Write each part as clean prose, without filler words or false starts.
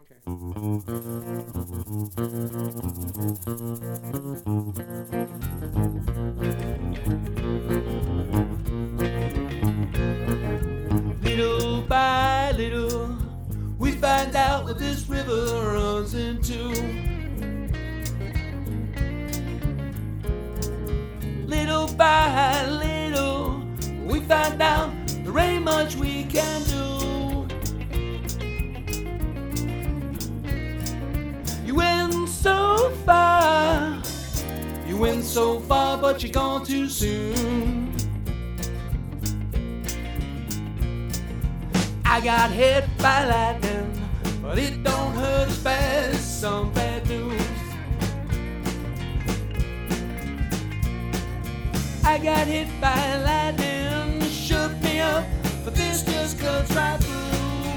Little by little, we find out what this river runs into. Little by little, we find out there ain't much we can do. You went so far, but you're gone too soon. I got hit by lightning, but it don't hurt as bad as some bad news. I got hit by lightning, shook me up, but this just cuts right through.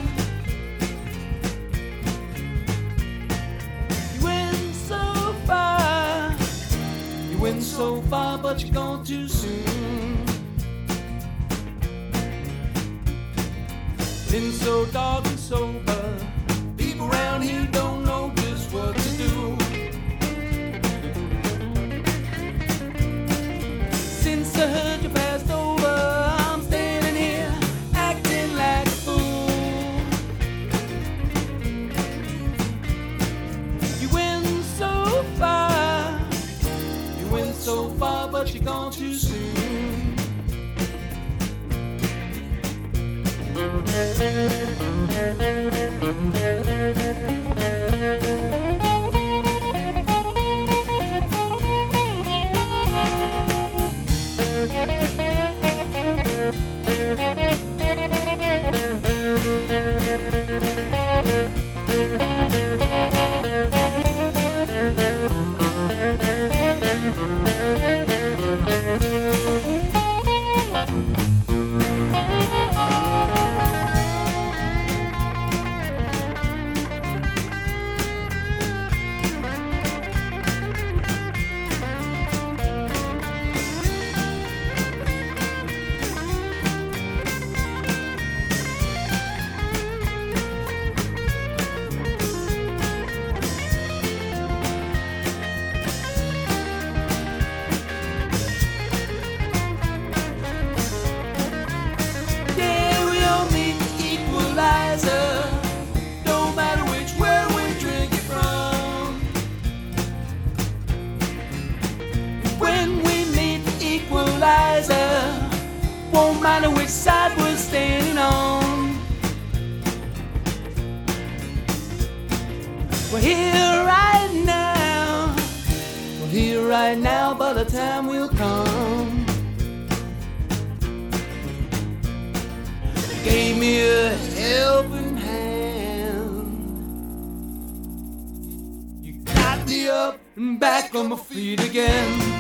You went so far, but you're gone too soon. Been so dark and sober, people around here don't know just what to do. Since I heard you passed over, I'm standing here acting like a fool. You went so far, but you're gone too soon. Won't matter which side we're standing on. We're here right now, but the time will come. You gave me a helping hand. You got me up and back on my feet again.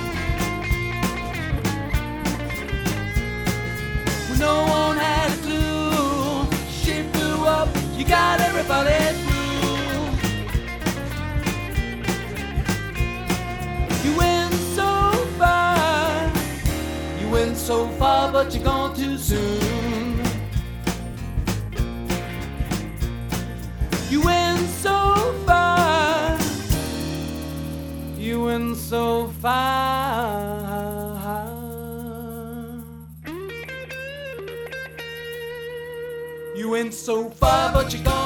No one had a clue. She blew up, you got everybody through. You went so far, but you're gone too soon. You went so far, you went so far. You went so far, but you're gone.